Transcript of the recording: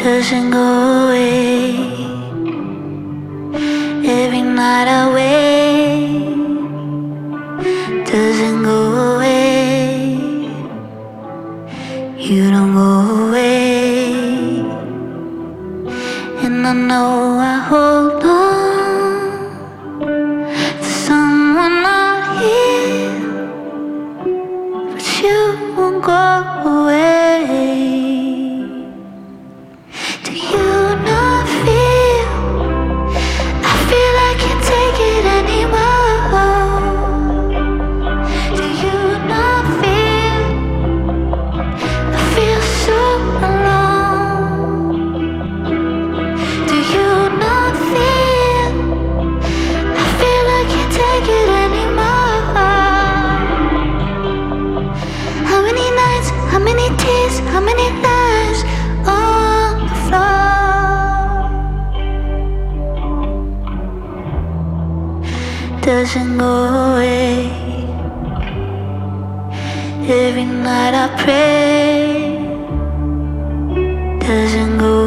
doesn't go away. Every night I wait doesn't go away. You don't go away, and I know I hold on to someone out here, but you won't go away. Do you not feel? I feel I can't take it anymore. Do you not feel? I feel so alone. Do you not feel? I feel I can't take it anymore. How many nights, how many tears, how many lies on the floor? Doesn't go away. Every night I pray doesn't go